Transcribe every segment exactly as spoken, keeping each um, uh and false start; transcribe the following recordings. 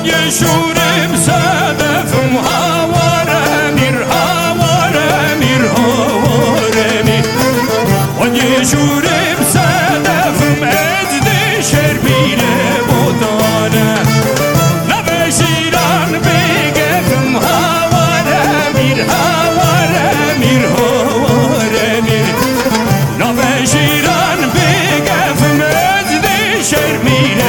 يشورم صدفم هوارمير هوارمير هوارمير يشورم صدفم ازدي شرمير بودانه نبشيران بگفم هوارمير هوارمير هوارمير نبشيران بگفم ازدي شرمير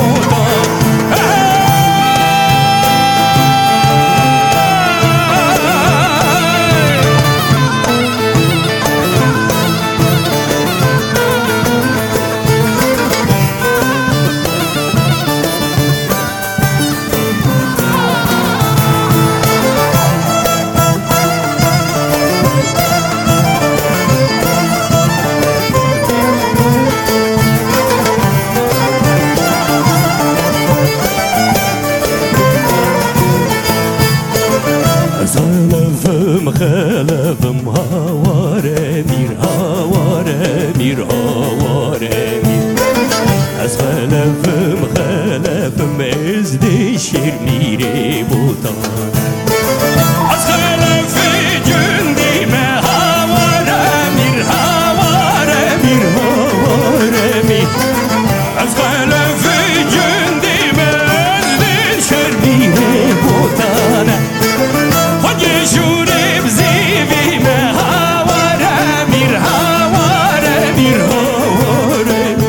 خلفم خلفم هوارمير هوارمير هوارمير از خلفم خلفم ازدي شرمير بودان از خلف جندیم هوارمير هوارمير هوارمير از خلف جندیم ازدي شرمير بودان يشورم زيبي ما هوارمير هوارمير هوارمير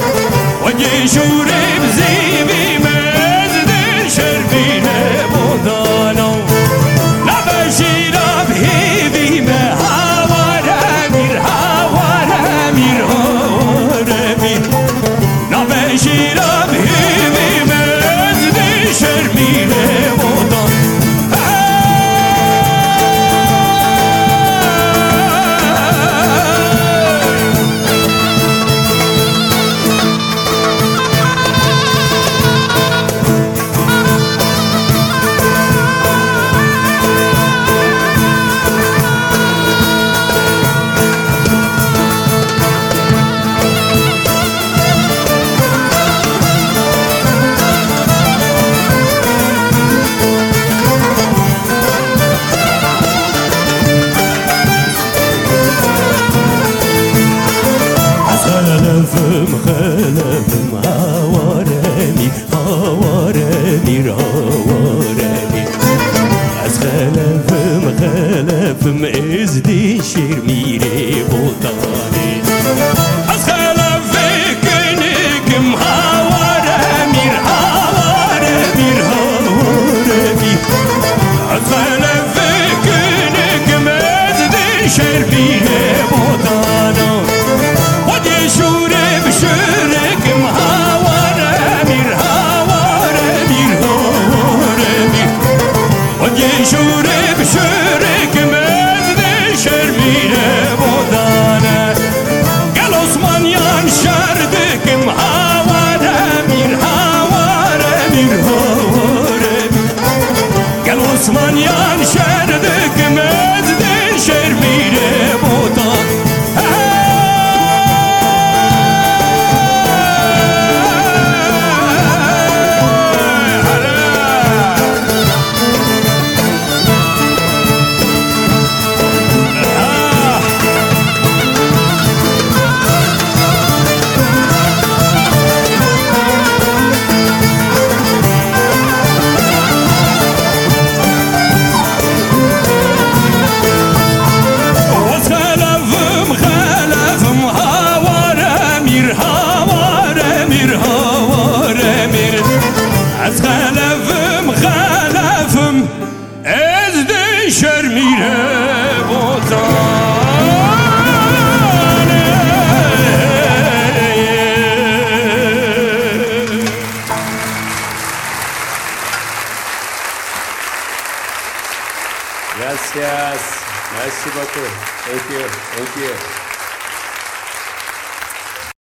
ويشورم زيبي ما زدن شربين بودانو نبشيرم هيبي ما هوارمير هوارمير هوارمير نبشيرم هيبي ما زدن شربين بودانو خلفم خلفم هوارمير هوارمير هوارمير از خلفم خلفم ازدي شرمير بودانه از خلف کنکم هوارمير هوارمير هوارمير از خلف کنکم ازدي شرمير بودانه يشورم شركم هوارمير هوارمير هوارمير يشورم شركم ازدي شرمير بودانه قال عثمانيان شردكم هوارمير هوارمير هوارمير قال عثمانيان شردكم ازدي شرمير بودانه از خلفم خلفم ازدي شرمير بودانه Gracias. Merci beaucoup. Thank you. Thank you.